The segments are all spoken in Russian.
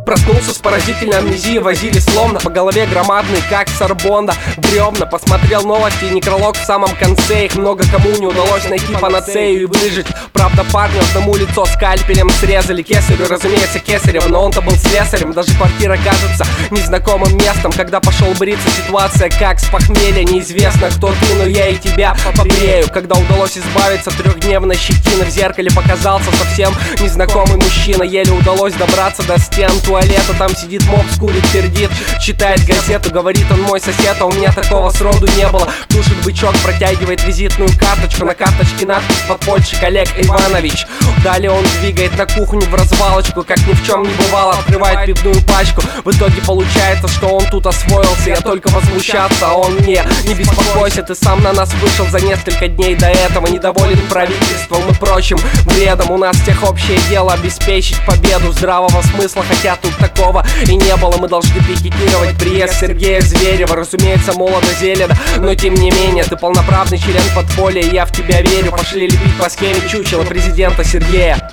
Проснулся с поразительной амнезией, возили словно по голове громадный, как Сорбонна. Бревна, посмотрел новости и некролог в самом конце. Их много кому не удалось найти панацею и выжить. Правда, парню одному лицо скальпелем срезали. Кесарю, разумеется, кесарем, но он-то был слесарем. Даже квартира кажется незнакомым местом. Когда пошел бриться, ситуация как с похмелья. Неизвестно, кто ты, но я и тебя побрею. Когда удалось избавиться трехдневной щетины, в зеркале показался совсем незнакомый мужчина. Еле удалось добраться до стен туалета. Там сидит мопс, курит, пердит, читает газету. Говорит он: мой сосед, а у меня такого сроду не было. Тушит бычок, протягивает визитную карточку. На карточке надпись: подпольщик Олег Иванович. Далее он двигает на кухню в развалочку, как ни в чем не бывало, открывает пивную пачку. В итоге получается, что он тут освоился. Я только возмущаться, а он мне: не беспокойся, ты сам на нас вышел за несколько дней до этого. Недоволен правительством и прочим бредом. У нас всех общее дело обеспечить победу. Здравого смысла, хотя тут такого и не было. Мы должны пикетировать приезд Сергея Зверева. Разумеется, молодо зелено, но тем не менее ты полноправный член подполья, и я в тебя верю. Пошли лепить по схеме чучела президента Сергея.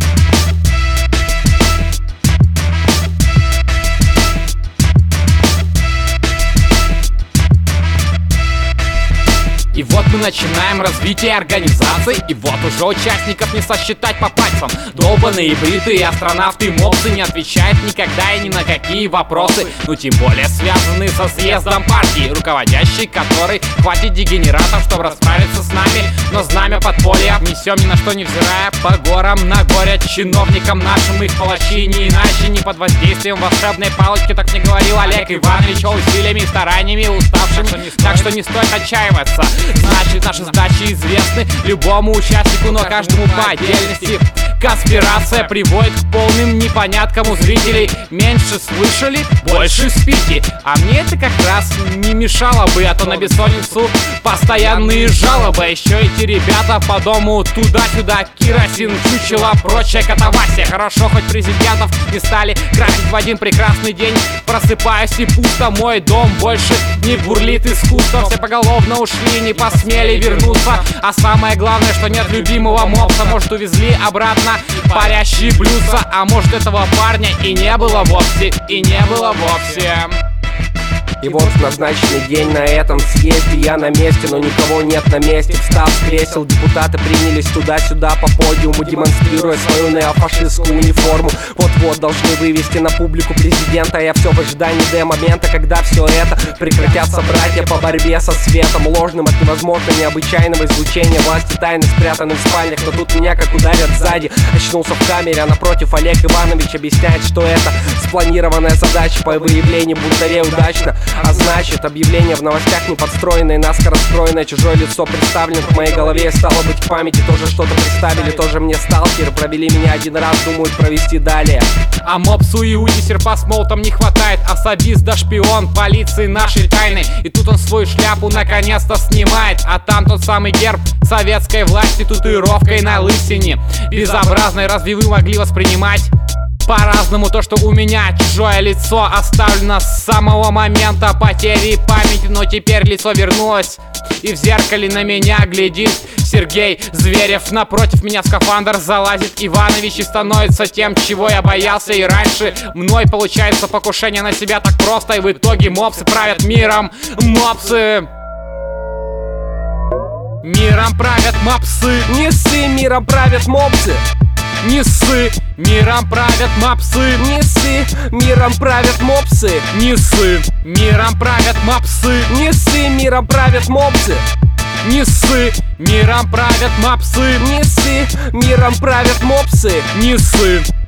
И вот мы начинаем развитие организации. И вот уже участников не сосчитать по пальцам. Долбаные бритые астронавты, мопсы не отвечают никогда и ни на какие вопросы. Ну тем более связанные со съездом партии, руководящий который хватит дегенератов, чтобы расправиться с нами. Но знамя подполья несем ни на что невзирая, по горам на горе чиновникам нашим. Их палачи не иначе, не под воздействием волшебной палочки. Так мне говорил Олег Иванович, усилиями и стараниями уставшими. Так что не стоит отчаиваться. Значит, наши задачи известны любому участнику, но каждому по отдельности. Конспирация приводит к полным непоняткам у зрителей. Меньше слышали, больше спите. А мне это как раз не мешало бы, а то на бессонницу постоянные жалобы. Еще эти ребята по дому туда-сюда, керосин, чучело, прочая катавасия. Хорошо, хоть президентов не стали красить в один прекрасный день. Просыпаюсь и пусто, мой дом больше не бурлит искусство. Все поголовно ушли, не посмели вернуться. А самое главное, что нет любимого мопса. Может, увезли обратно парящие блюдца. А может, этого парня и не было вовсе, и не было вовсе. И вот в назначенный день на этом съезде я на месте, но никого нет на месте. Встав с кресел, депутаты принялись туда-сюда по подиуму, демонстрируя свою неофашистскую униформу. Вот-вот должны вывести на публику президента. Я все в ожидании момента, когда все это прекратятся братья по борьбе со светом, ложным от невозможно необычайного излучения власти, тайны спрятаны в спальнях. Но тут меня как ударят сзади. Очнулся в камере, а напротив Олег Иванович объясняет, что это спланированная задача по выявлению бунтарей удачно. А значит, объявление в новостях не подстроенное, наскоро скроенное, чужое лицо представлено в моей голове. Стало быть, в памяти тоже что-то представили, тоже мне сталкеры провели меня один раз, думают провести далее. А мопсу Иуде серпа с молотом не хватает. Особист да шпион полиции нашей тайны. И тут он свою шляпу наконец-то снимает. А там тот самый герб советской власти, татуировкой на лысине безобразной. Разве вы могли воспринимать по-разному то, что у меня чужое лицо оставлено с самого момента потери памяти? Но теперь лицо вернулось, и в зеркале на меня глядит Сергей Зверев. Напротив меня скафандр залазит Иванович и становится тем, чего я боялся и раньше. Мной получается покушение на себя так просто, и в итоге мопсы правят миром. Мопсы миром правят мопсы. Не ссы, миром правят мопсы. Не ссы, миром правят мопсы. Не ссы, миром правят мопсы. Не ссы, миром правят мопсы. Не ссы, миром правят мопсы. Не ссы, миром правят мопсы. Не ссы, миром правят мопсы. Не ссы.